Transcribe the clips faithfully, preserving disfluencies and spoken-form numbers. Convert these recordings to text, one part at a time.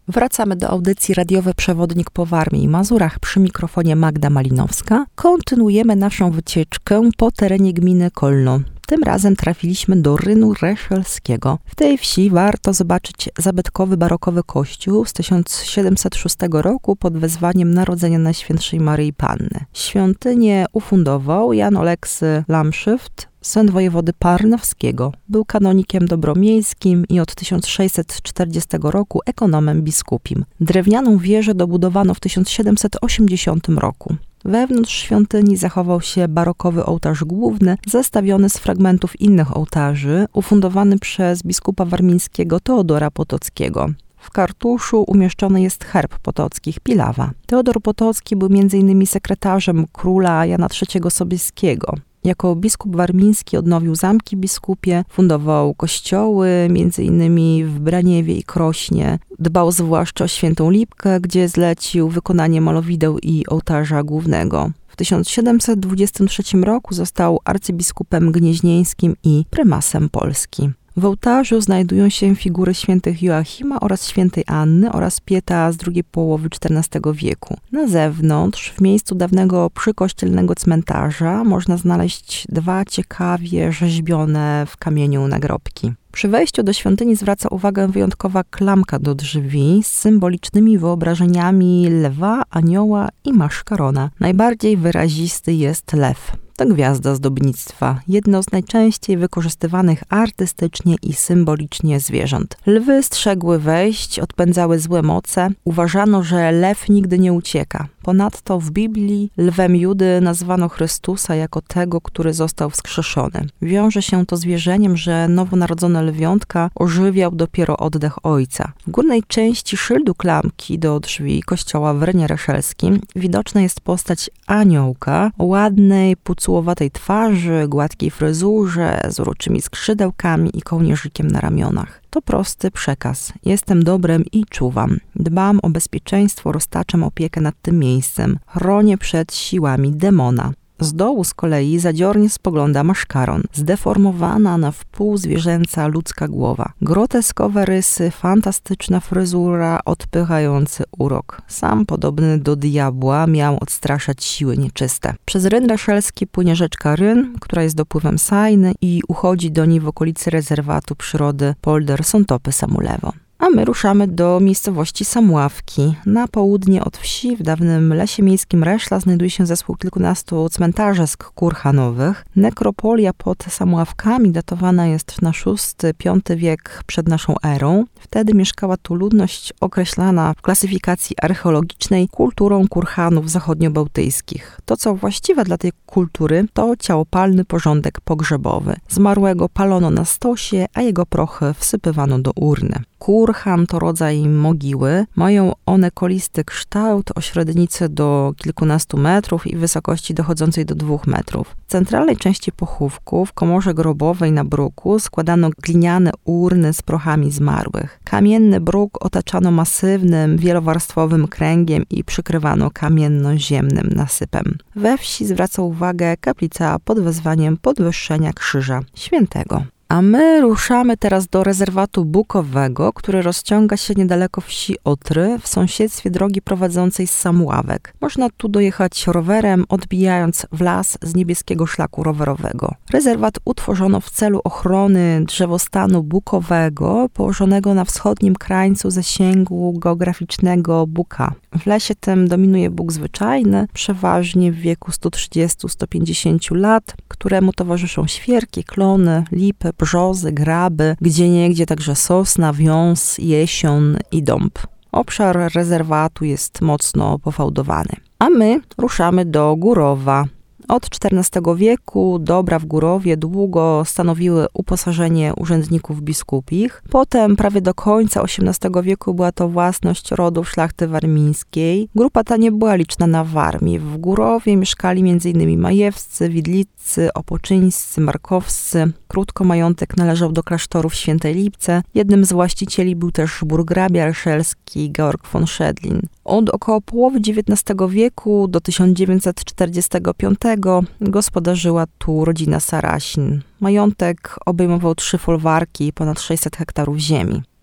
Wracamy do audycji Radiowy Przewodnik po Warmii i Mazurach przy mikrofonie Magda Malinowska. Kontynuujemy naszą wycieczkę po terenie gminy Kolno. Tym razem trafiliśmy do Rynu Reszelskiego. W tej wsi warto zobaczyć zabytkowy barokowy kościół z tysiąc siedemset szóstego roku pod wezwaniem Narodzenia Najświętszej Maryi Panny. Świątynię ufundował Jan Oleksy Lamszyft, syn wojewody parnowskiego. Był kanonikiem dobromiejskim i od tysiąc sześćset czterdziestego roku ekonomem biskupim. Drewnianą wieżę dobudowano w tysiąc siedemset osiemdziesiątym roku. Wewnątrz świątyni zachował się barokowy ołtarz główny, zestawiony z fragmentów innych ołtarzy, ufundowany przez biskupa warmińskiego Teodora Potockiego. W kartuszu umieszczony jest herb potockich Pilawa. Teodor Potocki był między innymi sekretarzem króla Jana trzeciego Sobieskiego. Jako biskup warmiński odnowił zamki biskupie, fundował kościoły, między innymi w Braniewie i Krośnie. Dbał zwłaszcza o Świętą Lipkę, gdzie zlecił wykonanie malowideł i ołtarza głównego. W tysiąc siedemset dwudziestym trzecim roku został arcybiskupem gnieźnieńskim i prymasem Polski. W ołtarzu znajdują się figury świętych Joachima oraz świętej Anny oraz Pieta z drugiej połowy czternastego wieku. Na zewnątrz, w miejscu dawnego przykościelnego cmentarza, można znaleźć dwa ciekawie rzeźbione w kamieniu nagrobki. Przy wejściu do świątyni zwraca uwagę wyjątkowa klamka do drzwi z symbolicznymi wyobrażeniami lwa, anioła i maszkarona. Najbardziej wyrazisty jest lew. To gwiazda zdobnictwa, jedno z najczęściej wykorzystywanych artystycznie i symbolicznie zwierząt. Lwy strzegły wejść, odpędzały złe moce. Uważano, że lew nigdy nie ucieka. Ponadto w Biblii lwem Judy nazwano Chrystusa jako tego, który został wskrzeszony. Wiąże się to z wierzeniem, że nowonarodzone lwiątka ożywiał dopiero oddech Ojca. W górnej części szyldu klamki do drzwi kościoła w Rynie Reszelskim widoczna jest postać aniołka o ładnej, pucułowatej twarzy, gładkiej fryzurze, z uroczymi skrzydełkami i kołnierzykiem na ramionach. To prosty przekaz. Jestem dobrem i czuwam. Dbam o bezpieczeństwo, roztaczam opiekę nad tym miejscem. Chronię przed siłami demona. Z dołu z kolei zadziornie spogląda maszkaron, zdeformowana na wpół zwierzęca ludzka głowa. Groteskowe rysy, fantastyczna fryzura, odpychający urok. Sam podobny do diabła miał odstraszać siły nieczyste. Przez Ryn Reszelski płynie rzeczka Ryn, która jest dopływem Sajny i uchodzi do niej w okolicy rezerwatu przyrody Polder Sątopy Samulewo. A my ruszamy do miejscowości Samławki. Na południe od wsi, w dawnym lesie miejskim Reszla, znajduje się zespół kilkunastu cmentarzysk kurhanowych. Nekropolia pod Samławkami datowana jest na szósty piąty wiek przed naszą erą. Wtedy mieszkała tu ludność określana w klasyfikacji archeologicznej kulturą kurhanów zachodniobałtyckich. To, co właściwe dla tej kultury, to ciałopalny porządek pogrzebowy. Zmarłego palono na stosie, a jego prochy wsypywano do urny. Kurhan to rodzaj mogiły. Mają one kolisty kształt o średnicy do kilkunastu metrów i wysokości dochodzącej do dwóch metrów. W centralnej części pochówku, w komorze grobowej na bruku, składano gliniane urny z prochami zmarłych. Kamienny bruk otaczano masywnym, wielowarstwowym kręgiem i przykrywano kamienno-ziemnym nasypem. We wsi zwraca uwagę kaplica pod wezwaniem Podwyższenia Krzyża Świętego. A my ruszamy teraz do rezerwatu bukowego, który rozciąga się niedaleko wsi Otry, w sąsiedztwie drogi prowadzącej z Samławek. Można tu dojechać rowerem, odbijając w las z niebieskiego szlaku rowerowego. Rezerwat utworzono w celu ochrony drzewostanu bukowego, położonego na wschodnim krańcu zasięgu geograficznego buka. W lesie tym dominuje buk zwyczajny, przeważnie w wieku sto trzydziestu do stu pięćdziesięciu lat, któremu towarzyszą świerki, klony, lipy, brzozy, graby, gdzieniegdzie także sosna, wiąz, jesion i dąb. Obszar rezerwatu jest mocno pofałdowany. A my ruszamy do Górowa. Od czternastego wieku dobra w Górowie długo stanowiły uposażenie urzędników biskupich. Potem prawie do końca osiemnastego wieku była to własność rodów szlachty warmińskiej. Grupa ta nie była liczna na Warmii. W Górowie mieszkali m.in. majewscy, widliccy, opoczyńscy, markowscy. Krótko majątek należał do klasztoru w Świętej Lipce. Jednym z właścicieli był też burgrabia reszelski Georg von Szedlin. Od około połowy dziewiętnastego wieku do tysiąc dziewięćset czterdziestego piątego gospodarzyła tu rodzina Sarasin. Majątek obejmował trzy folwarki i ponad sześćset hektarów ziemi.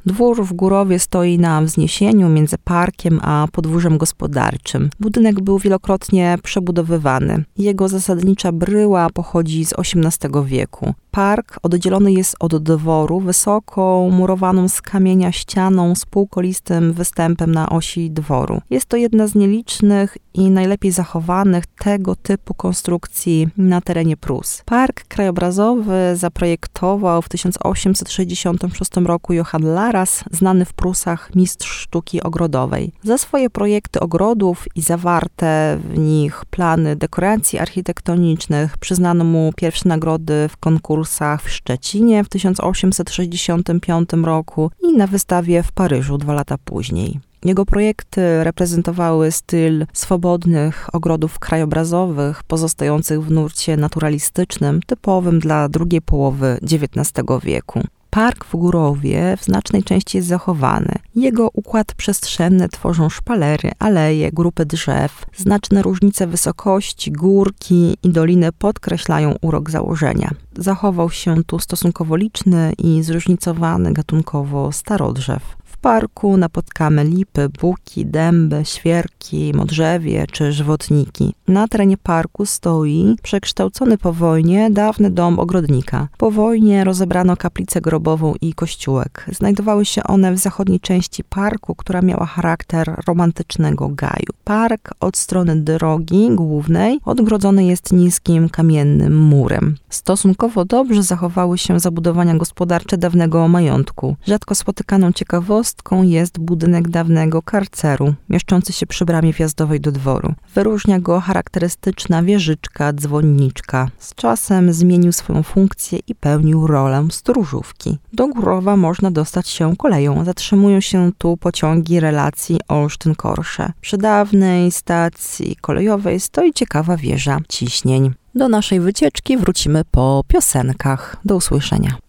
Dwór w Górowie stoi na wzniesieniu między parkiem a podwórzem gospodarczym. Budynek był wielokrotnie przebudowywany. Jego zasadnicza bryła pochodzi z osiemnastego wieku. Park oddzielony jest od dworu wysoką, murowaną z kamienia ścianą z półkolistym występem na osi dworu. Jest to jedna z nielicznych i najlepiej zachowanych tego typu konstrukcji na terenie Prus. Park krajobrazowy zaprojektował w tysiąc osiemset sześćdziesiątym szóstym roku Johann Laras, znany w Prusach mistrz sztuki ogrodowej. Za swoje projekty ogrodów i zawarte w nich plany dekoracji architektonicznych przyznano mu pierwsze nagrody w konkursach w Szczecinie w tysiąc osiemset sześćdziesiątym piątym roku i na wystawie w Paryżu dwa lata później. Jego projekty reprezentowały styl swobodnych ogrodów krajobrazowych pozostających w nurcie naturalistycznym, typowym dla drugiej połowy dziewiętnastego wieku. Park w Górowie w znacznej części jest zachowany. Jego układ przestrzenny tworzą szpalery, aleje, grupy drzew. Znaczne różnice wysokości, górki i doliny podkreślają urok założenia. Zachował się tu stosunkowo liczny i zróżnicowany gatunkowo starodrzew. W parku napotkamy lipy, buki, dęby, świerki, modrzewie czy żywotniki. Na terenie parku stoi przekształcony po wojnie dawny dom ogrodnika. Po wojnie rozebrano kaplicę grobową i kościółek. Znajdowały się one w zachodniej części parku, która miała charakter romantycznego gaju. Park od strony drogi głównej odgrodzony jest niskim kamiennym murem. Stosunkowo dobrze zachowały się zabudowania gospodarcze dawnego majątku. Rzadko spotykaną ciekawostką jest budynek dawnego karceru, mieszczący się przy bramie wjazdowej do dworu. Wyróżnia go charakterystyczna wieżyczka, dzwonniczka. Z czasem zmienił swoją funkcję i pełnił rolę stróżówki. Do Górowa można dostać się koleją. Zatrzymują się tu pociągi relacji Olsztyn-Korsze. Przy dawnej stacji kolejowej stoi ciekawa wieża ciśnień. Do naszej wycieczki wrócimy po piosenkach. Do usłyszenia.